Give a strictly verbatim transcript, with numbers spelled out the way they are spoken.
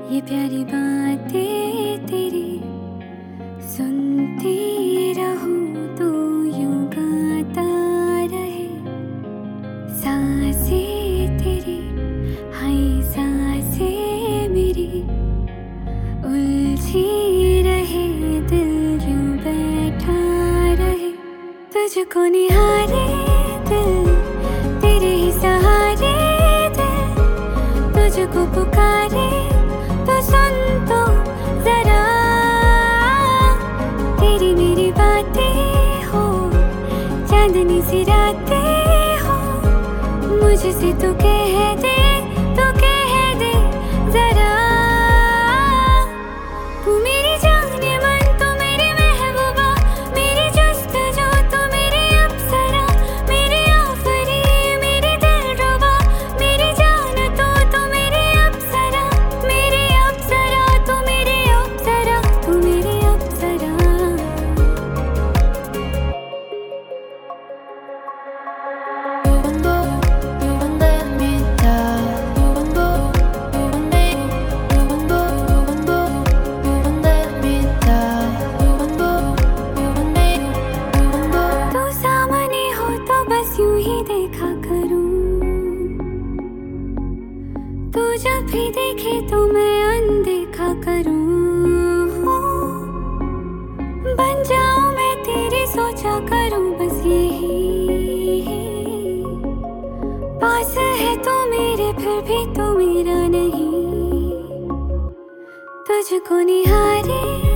ये प्यारी बातें तेरी सुनती रहूं तो यूं गाता रहे। सांसें तेरी हाय सांसें मेरी उलझी रहे, दिल यूं बैठा रहे। तुझको निहारे दिल तेरे ही सहारे, दिल तुझको पुकारे तो सुन तो जरा। तेरी मेरी बातें हो चांदनी सी रातें हो, मुझसे तो कह दे तो कह दे जरा। तू मेरी जाने मन तो मेरी महबूबा, मेरी जस्तजो तो मेरी अप्सरा, मेरी आफरी मेरी दिलरुबा, मेरी जान तो तू मेरी अप्सरा, मेरी अप्सरा तू मेरी अप्सरा, तू मेरी अप्सरा। यूं ही देखा करूं, तू जब भी देखे तो मैं अनदेखा करूं। बन जाऊं मैं तेरी सोचा करूं बस यही। पास है तू मेरे फिर भी तू मेरा नहीं। तुझको निहारे